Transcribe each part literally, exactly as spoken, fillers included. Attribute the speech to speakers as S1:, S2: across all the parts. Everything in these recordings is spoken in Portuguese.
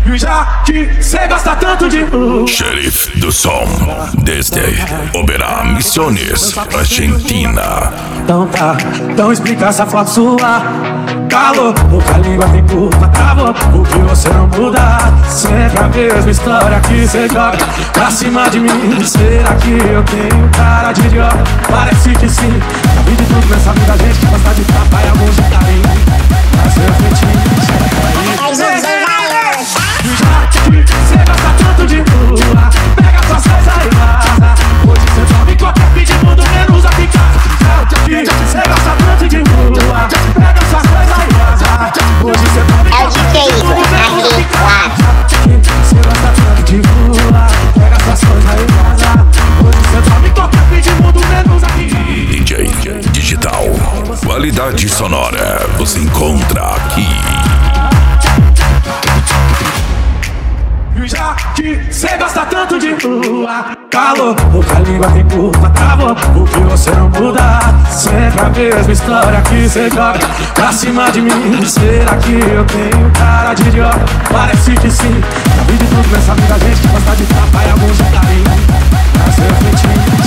S1: Já que cê gosta tanto de
S2: Xerife do som, desde Oberá Missões, Argentina.
S1: Então tá, então explica essa foto sua. Calor, pouca língua tem culpa, travou. O que você não muda, sempre a mesma história que cê joga pra cima de mim. Será que eu tenho cara de idiota? Parece que sim. Já vi de tudo nessa vida, gente que gosta de tapa e alguns de carinho. Mas eu feitinho, já que cê gosta tanto de rua, pega tuas coisas e vaza. Hoje cê dorme qualquer pedido, menos aqui em casa. Já que cê gosta tanto de rua, pega tuas coisas e vaza. Hoje cê dorme qualquer pedido, menos aqui em casa. Cê gosta tanto de rua, pega tuas coisas e vaza. Hoje cê dorme qualquer pedido, menos aqui.
S2: D J Digital, qualidade sonora, você encontra aqui.
S1: Já que cê gosta tanto de rua, calor, pouca língua tem culpa, travou. O que você não muda, sempre a mesma história que cê joga pra cima de mim. Será que eu tenho cara de idiota? Parece que sim. Já vi de tudo nessa vida, gente que gosta de tapa e alguns de carinho. Mas eu feitinho,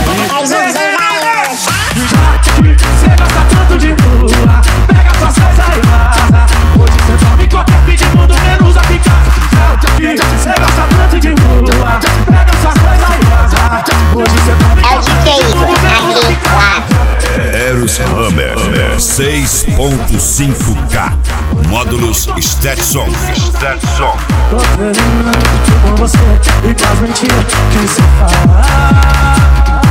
S1: já que cê gosta tanto de rua, pega tuas coisas e vaza. Hoje cê dorme qualquer pedido, menos aqui em casa. Cê gosta tanto de rua, pega suas coisas e vaza. Hoje cê dorme qualquer pedido.
S2: Eros Hammer seis ponto cinco K, módulos Stetson. Stetson.
S1: Tô terminando com você e com as mentiras que cê fala.